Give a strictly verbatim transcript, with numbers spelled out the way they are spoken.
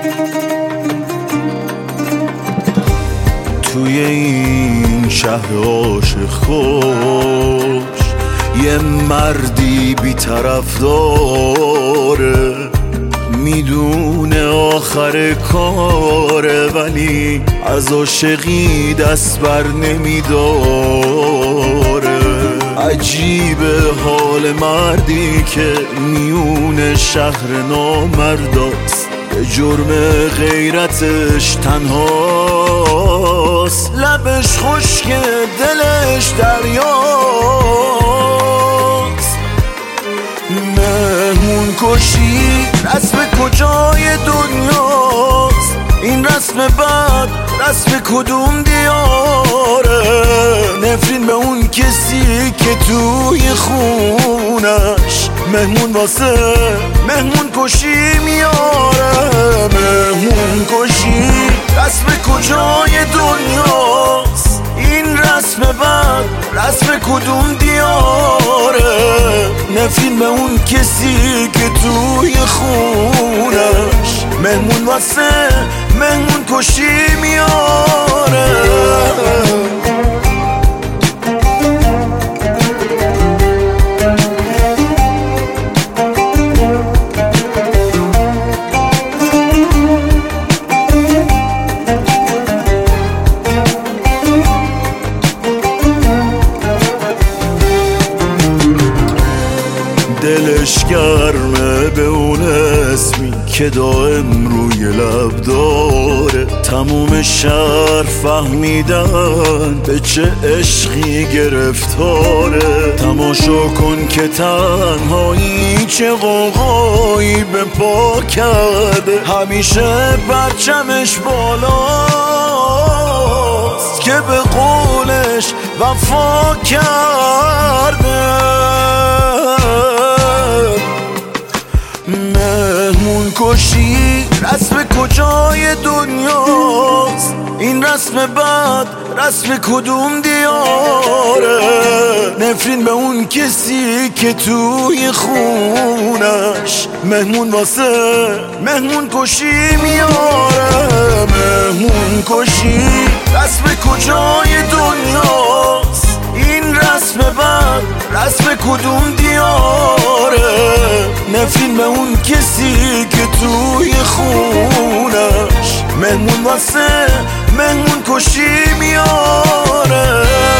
توی این شهر عاشق خوش یه مردی بی طرف داره، میدونه آخر کاره ولی از عاشقی دست بر نمیداره. عجیبه حال مردی که میون شهر نامرداست، به جرم غیرتش تنهاست، لبش خشکه دلش دریاست. مهمون کشی رسم کجای دنیاست؟ این رسم بد رسم کدوم دیاره؟ نفرین به اون کسی که توی خونش مهمون واسه مهمون کشی میاره. مهمون کشی رسم کجای دنیاست؟ این رسم بد رسم کدوم دیاره؟ نفرین به اون کسی که توی خونش مهمون واسه مهمون کشی میاره. دلش گرمه به اون اسمی که دائم روی لب داره، تموم شهر فهمیدن به چه عشقی گرفتاره. تماشا کن که تنهایی چه غوغایی به پا کرده، همیشه پرچمش بالاست که به قولش وفا کرده. مهمون کشی رسم کجای دنیاست؟ این رسم بد رسم کدوم دیاره؟ نفرین به اون کسی که توی خونش مهمون واسه مهمون کشی میاره. مهمون کشی رسم کجای دنیاست؟ این رسم بد رسم کدوم دیاره؟ نفرین به اون کسی که توی خونش مهمون واسه مهمون کشی میاره.